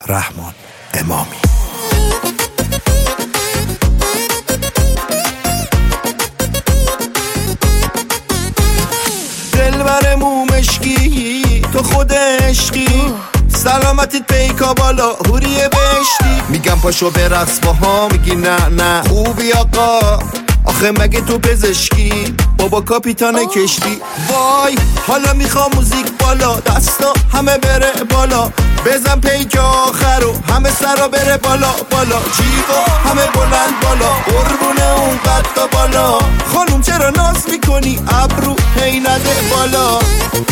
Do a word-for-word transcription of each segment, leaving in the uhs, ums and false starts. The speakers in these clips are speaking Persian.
رحمان امامی. دلبر مومشکی تو خود عشقی، سلامتیت پیکا بالا هوریه بشتی. میگم پاشو برقص با ها، میگی نه نه خوبی آقا، آخه مگه تو پزشکی بابا کاپیتان کشتی. وای حالا میخوام موزیک بالا، دستا همه بره بالا، بزن پیک آخر و همه سرا بره بالا بالا، جیبا همه بلند بالا، قربونه اون قدا بالا. خانوم چرا ناز میکنی ابرو هی نده بالا.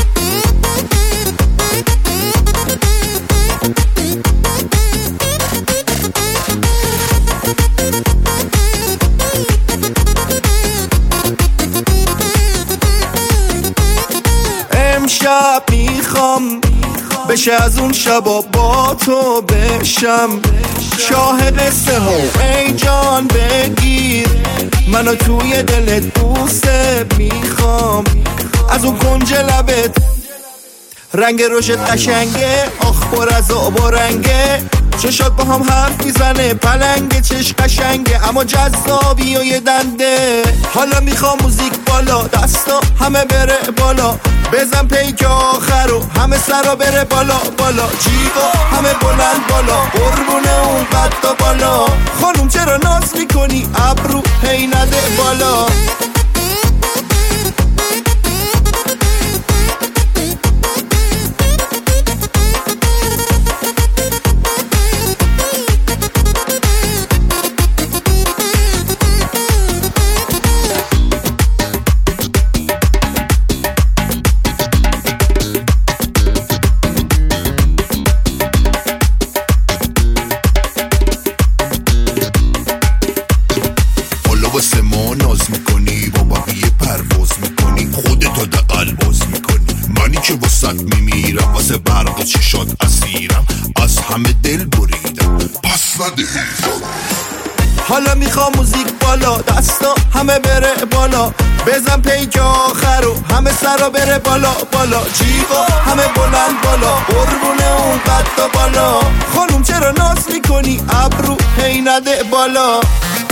امشب میخوام بشه از اون شبا با تو بشم شاه قصه ها، ای جان بگیر منو توی دلت بوست. میخوام از اون کنج لبت، رنگ روشت قشنگه، آخ پر از آب و رنگه، چشات با هم حرف میزنه پلنگه، چش قشنگه اما جذابی و یه دنده. حالا میخوام موزیک بالا، دستا همه بره بالا، بزن پیک آخر و همه سرا بره بالا بالا، جیبا همه بلند بالا، قربونه اون قدا بالا. خانوم چرا ناز میکنی ابرو هی نده بالا. واسه ما ناز میکنی با بقیه پرواز میکنی، خودتو دقل باز میکنی، منی که واسط میمیرم، واسه برق چشات اسیرم، از همه دل بریدم پس نده. حالا میخوام موزیک بالا، دستا همه بره بالا، بزن پیک آخر و همه سرا بره بالا بالا، جیبا همه بلند بالا، قربونه اون قدا بالا. خانوم چرا ناز میکنی ابرو هی نده بالا.